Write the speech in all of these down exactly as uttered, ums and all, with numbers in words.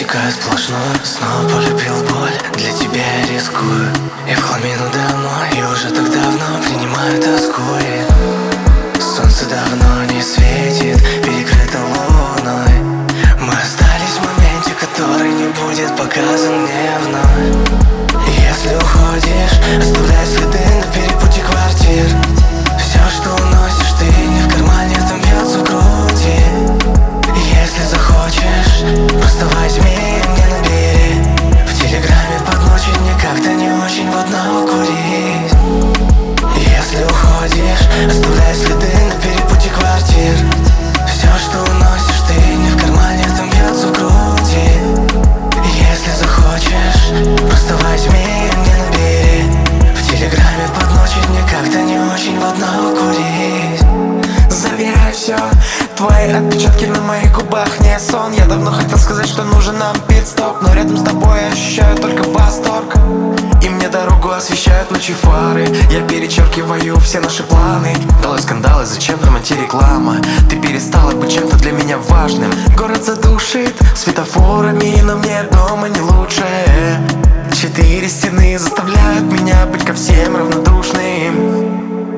Рассекаю сплошную, снова полюбил боль. Для тебя я рискую и в хламину домой. И уже так давно принимаю тоску. И солнце давно не светит, перекрыто луной. Мы остались в моменте, который не будет показан мне вновь. Если уходишь, оставляй следы на перепутье квартир. Все, что уносишь ты, не в кармане, там бьется в груди. Если захочешь, просто возьми и мне набери. В телеграме подночить мне как-то не очень в одного курить. Если уходишь, оставляй следы на перепутье квартир. Все, что уносишь ты, не в кармане, там бьется в груди. Если захочешь, просто возьми и мне набери. В телеграме подночить мне как-то не очень в одного курить. Забирай все, твои отпечатки на моих губах не сон. Я давно хотел сказать, что нужен нам пит-стоп, но рядом с тобой я ощущаю только восторг. И мне дорогу освещают ночи фары. Я перечеркиваю все наши планы. Долой скандалы, зачем нам антиреклама? Ты перестала быть чем-то для меня важным. Город задушит светофорами, но мне дома не лучше. Четыре стены заставляют меня быть ко всем равнодушным.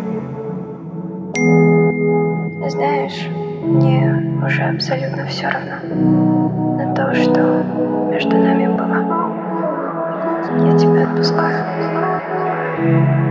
Знаешь, мне уже абсолютно все равно на то, что между нами было. Я тебя отпускаю.